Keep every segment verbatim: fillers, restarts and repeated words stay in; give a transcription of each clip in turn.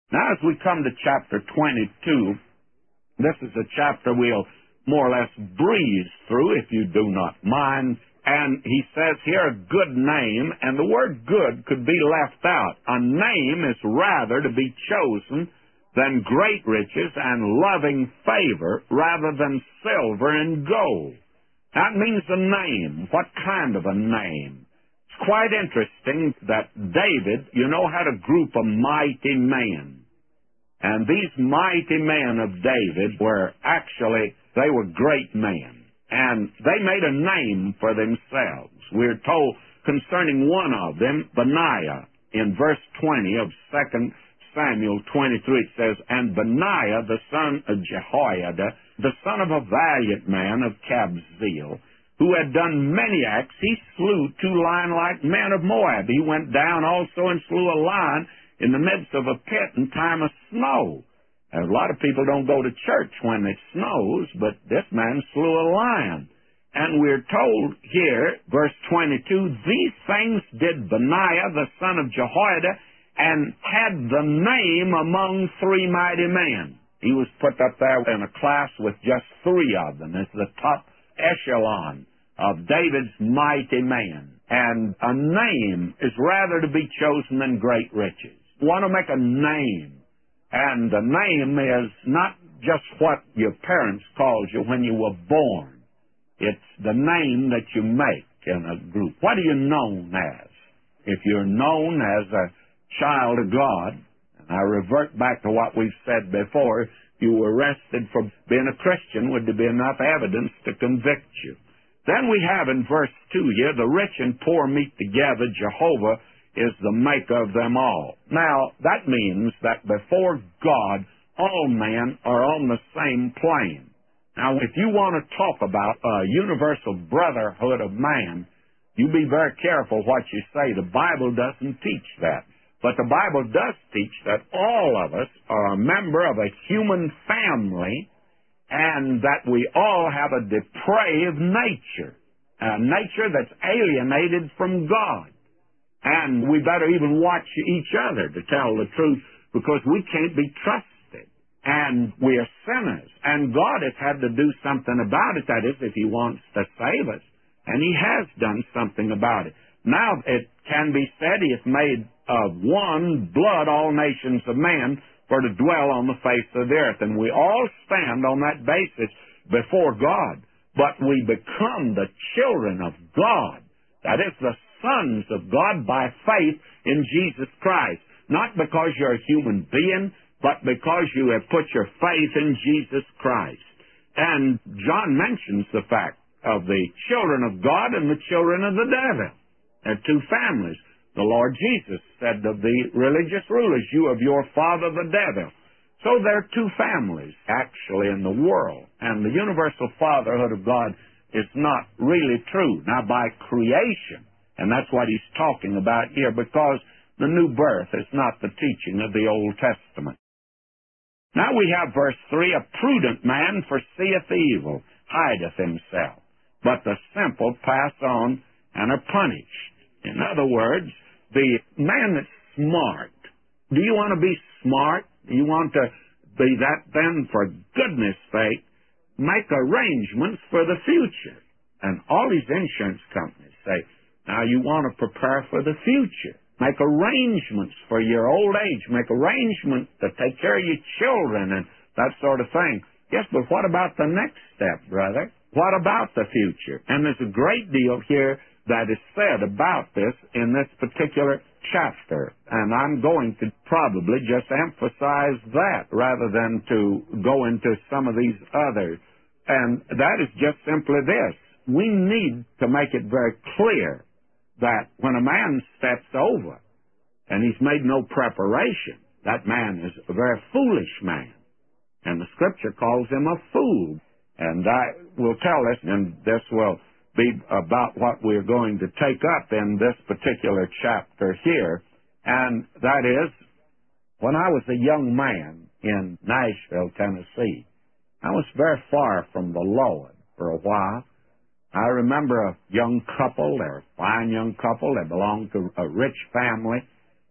Now, as we come to chapter twenty-two, this is a chapter we'll more or less breeze through, if you do not mind. And he says here, a good name, and the word good could be left out. A name is rather to be chosen than great riches and loving favor rather than silver and gold. That means a name. What kind of a name? It's quite interesting that David, you know, had a group of mighty men. And these mighty men of David were actually, they were great men. And they made a name for themselves. We're told concerning one of them, Benaiah, in verse twenty of Second Samuel twenty-three, it says, And Benaiah, the son of Jehoiada, the son of a valiant man of Kabzeel, who had done many acts, he slew two lion-like men of Moab. He went down also and slew a lion in the midst of a pit in time of snow. A lot of people don't go to church when it snows, but this man slew a lion. And we're told here, verse twenty-two, These things did Benaiah, the son of Jehoiada, and had the name among three mighty men. He was put up there in a class with just three of them as the top echelon of David's mighty men. And a name is rather to be chosen than great riches. You want to make a name. And the name is not just what your parents called you when you were born. It's the name that you make in a group. What are you known as? If you're known as a child of God, and I revert back to what we've said before, if you were arrested for being a Christian, would there be enough evidence to convict you? Then we have in verse two here, the rich and poor meet together, Jehovah is the maker of them all. Now, that means that before God, all men are on the same plane. Now, if you want to talk about a universal brotherhood of man, you be very careful what you say. The Bible doesn't teach that. But the Bible does teach that all of us are a member of a human family and that we all have a depraved nature, a nature that's alienated from God. And we better even watch each other, to tell the truth, because we can't be trusted. And we are sinners. And God has had to do something about it, that is, if He wants to save us. And He has done something about it. Now it can be said He has made of one blood all nations of men for to dwell on the face of the earth. And we all stand on that basis before God. But we become the children of God. That is, the sons of God by faith in Jesus Christ. Not because you're a human being, but because you have put your faith in Jesus Christ. And John mentions the fact of the children of God and the children of the devil. They're two families. The Lord Jesus said of the religious rulers, you of your father the devil. So there are two families actually in the world. And the universal fatherhood of God is not really true. Now, by creation, and that's what he's talking about here, because the new birth is not the teaching of the Old Testament. Now we have verse three, a prudent man foreseeth evil, hideth himself, but the simple pass on and are punished. In other words, the man that's smart, do you want to be smart? Do you want to be that? Then, for goodness sake, make arrangements for the future. And all these insurance companies say, now you want to prepare for the future. Make arrangements for your old age. Make arrangements to take care of your children and that sort of thing. Yes, but what about the next step, brother? What about the future? And there's a great deal here that is said about this in this particular chapter. And I'm going to probably just emphasize that rather than to go into some of these others. And that is just simply this. We need to make it very clear that when a man steps over and he's made no preparation, that man is a very foolish man. And the Scripture calls him a fool. And I will tell us, and this will be about what we're going to take up in this particular chapter here, and that is, when I was a young man in Nashville, Tennessee, I was very far from the Lord for a while. I remember a young couple, they're a fine young couple, they belonged to a rich family,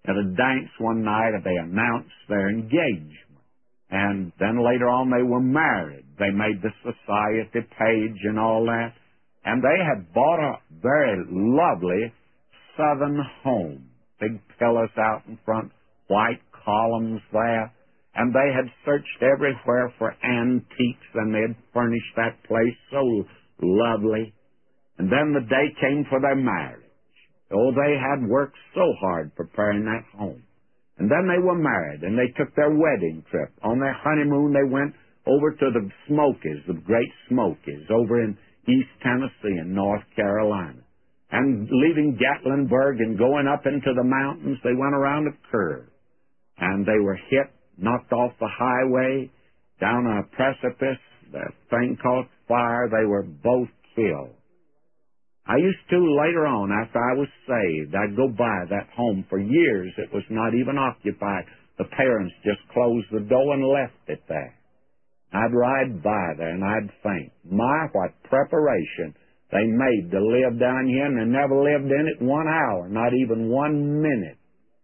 at a dance one night, and they announced their engagement. And then later on they were married. They made the society page and all that. And they had bought a very lovely southern home. Big pillars out in front, white columns there. And they had searched everywhere for antiques, and they had furnished that place so lovely. And then the day came for their marriage. Oh, they had worked so hard preparing that home. And then they were married, and they took their wedding trip. On their honeymoon, they went over to the Smokies, the Great Smokies, over in East Tennessee and North Carolina. And leaving Gatlinburg and going up into the mountains, they went around a curve. And they were hit, knocked off the highway, down a precipice, that thing caught fire. They were both killed. I used to, later on, after I was saved, I'd go by that home. For years it was not even occupied. The parents just closed the door and left it there. I'd ride by there and I'd think, my, what preparation they made to live down here, and they never lived in it one hour, not even one minute.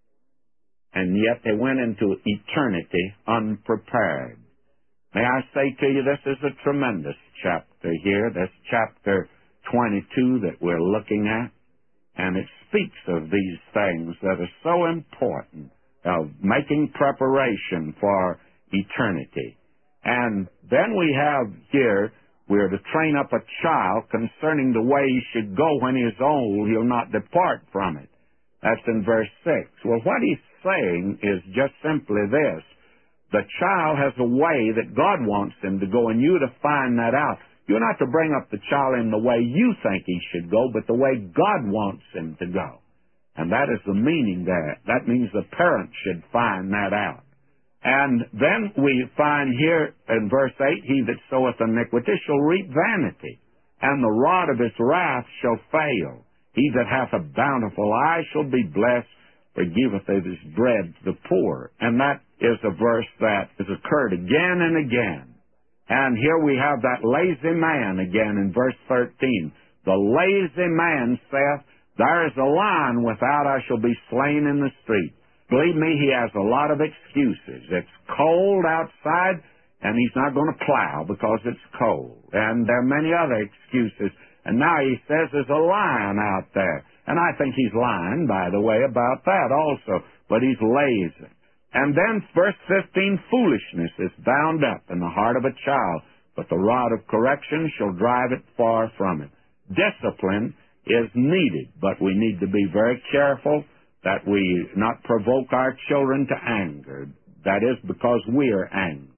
And yet they went into eternity unprepared. May I say to you, this is a tremendous chapter here, this chapter twenty-two that we're looking at, and it speaks of these things that are so important, of making preparation for eternity. And then we have here, we're to train up a child concerning the way he should go. When he is old, he'll not depart from it. That's in verse six. Well, what he's saying is just simply this. The child has a way that God wants him to go, and you to find that out. You're not to bring up the child in the way you think he should go, but the way God wants him to go. And that is the meaning there. That means the parent should find that out. And then we find here in verse eight, he that soweth iniquity shall reap vanity, and the rod of his wrath shall fail. He that hath a bountiful eye shall be blessed, for he giveth of his bread to the poor. And that is a verse that has occurred again and again. And here we have that lazy man again in verse thirteen. The lazy man saith, there is a lion without, I shall be slain in the street. Believe me, he has a lot of excuses. It's cold outside, and he's not going to plow because it's cold. And there are many other excuses. And now he says there's a lion out there. And I think he's lying, by the way, about that also. But he's lazy. And then verse fifteen, foolishness is bound up in the heart of a child, but the rod of correction shall drive it far from it. Discipline is needed, but we need to be very careful that we not provoke our children to anger. That is because we are angry.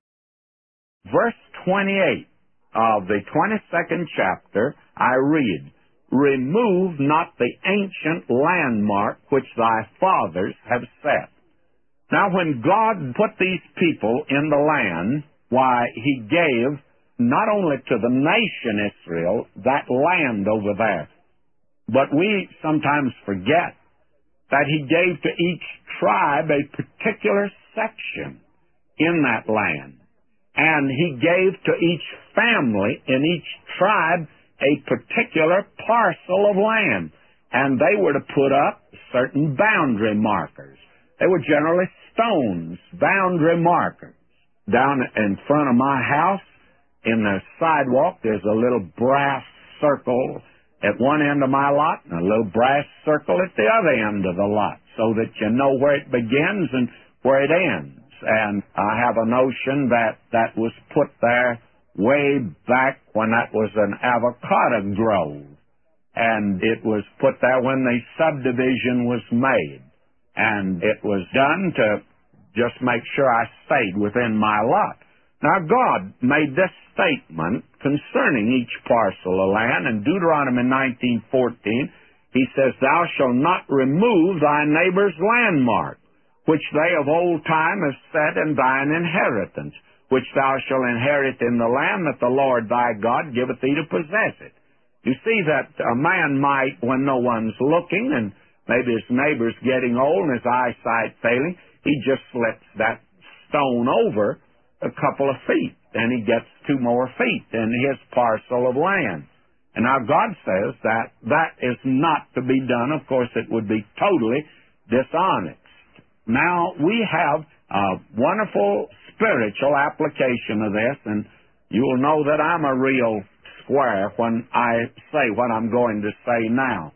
Verse twenty-eight of the twenty-second chapter, I read, remove not the ancient landmark which thy fathers have set. Now, when God put these people in the land, why, he gave not only to the nation Israel that land over there, but we sometimes forget that he gave to each tribe a particular section in that land. And he gave to each family in each tribe a particular parcel of land. And they were to put up certain boundary markers. They were generally stones, boundary markers. Down in front of my house, in the sidewalk, there's a little brass circle at one end of my lot and a little brass circle at the other end of the lot, so that you know where it begins and where it ends. And I have a notion that that was put there way back when that was an avocado grove. And it was put there when the subdivision was made. And it was done to just make sure I stayed within my lot. Now, God made this statement concerning each parcel of land. In Deuteronomy nineteen fourteen, he says, thou shalt not remove thy neighbor's landmark, which they of old time have set in thine inheritance, which thou shalt inherit in the land that the Lord thy God giveth thee to possess it. You see that a man might, when no one's looking, and maybe his neighbor's getting old and his eyesight failing, he just slips that stone over a couple of feet, and he gets two more feet in his parcel of land. And now God says that that is not to be done. Of course, it would be totally dishonest. Now, we have a wonderful spiritual application of this, and you will know that I'm a real square when I say what I'm going to say now.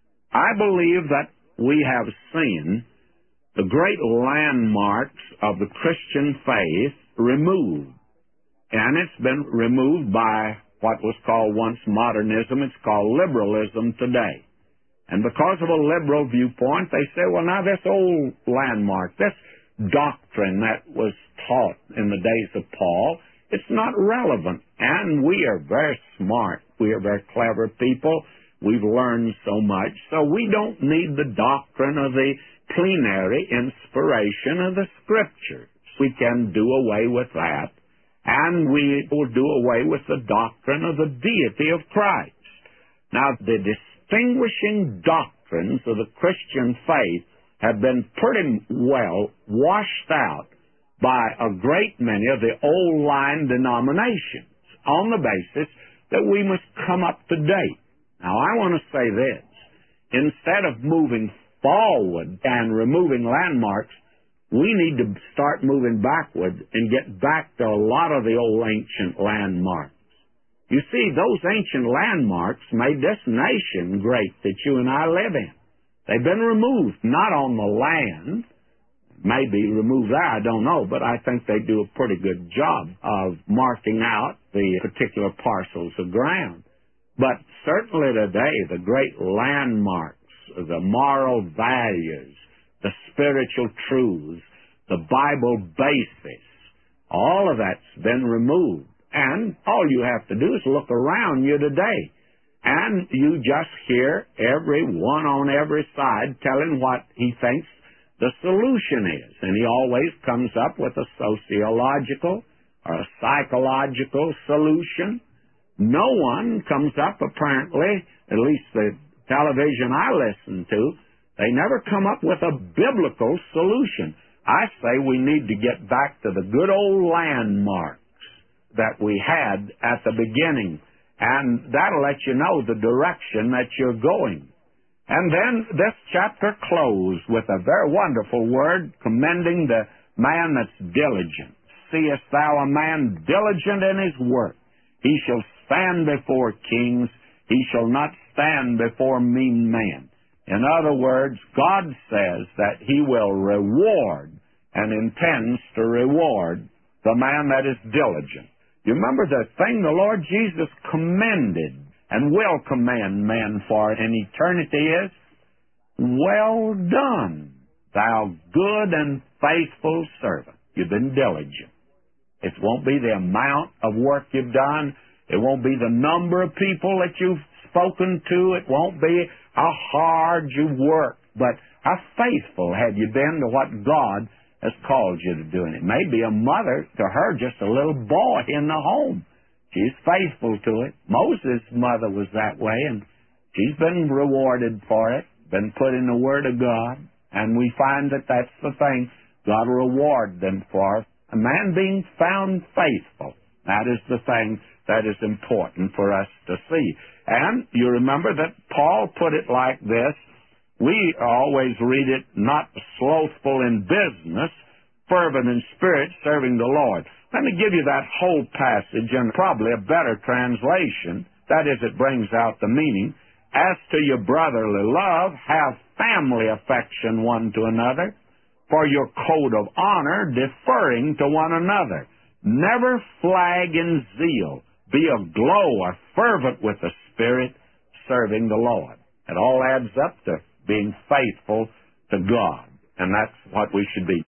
I believe that we have seen the great landmarks of the Christian faith removed. And it's been removed by what was called once modernism. It's called liberalism today. And because of a liberal viewpoint, they say, well, now this old landmark, this doctrine that was taught in the days of Paul, it's not relevant. And we are very smart. We are very clever people. We've learned so much. So we don't need the doctrine of the plenary inspiration of the Scriptures. We can do away with that. And we will do away with the doctrine of the deity of Christ. Now, the distinguishing doctrines of the Christian faith have been pretty well washed out by a great many of the old line denominations on the basis that we must come up to date. Now, I want to say this. Instead of moving forward and removing landmarks, we need to start moving backward and get back to a lot of the old ancient landmarks. You see, those ancient landmarks made this nation great that you and I live in. They've been removed, not on the land. Maybe removed there, I don't know, but I think they do a pretty good job of marking out the particular parcels of ground. But certainly today, the great landmarks, the moral values, the spiritual truths, the Bible basis, all of that's been removed. And all you have to do is look around you today. And you just hear everyone on every side telling what he thinks the solution is. And he always comes up with a sociological or a psychological solution. No one comes up, apparently, at least the television I listen to, they never come up with a biblical solution. I say we need to get back to the good old landmarks that we had at the beginning, and that'll let you know the direction that you're going. And then this chapter closed with a very wonderful word commending the man that's diligent. Seest thou a man diligent in his work? He shall stand before kings. He shall not stand before mean men. In other words, God says that he will reward and intends to reward the man that is diligent. You remember the thing the Lord Jesus commended and will commend men for in eternity is, well done, thou good and faithful servant. You've been diligent. It won't be the amount of work you've done. It won't be the number of people that you've spoken to. It won't be how hard you work, but how faithful have you been to what God has called you to do. And it may be a mother, to her, just a little boy in the home. She's faithful to it. Moses' mother was that way, and she's been rewarded for it, been put in the Word of God, and we find that that's the thing God will reward them for. A man being found faithful, that is the thing that is important for us to see. And you remember that Paul put it like this. We always read it, not slothful in business, fervent in spirit, serving the Lord. Let me give you that whole passage and probably a better translation. That is, it brings out the meaning. As to your brotherly love, have family affection one to another, for your code of honor deferring to one another. Never flag in zeal. Be aglow or fervent with the Spirit, serving the Lord. It all adds up to being faithful to God, and that's what we should be.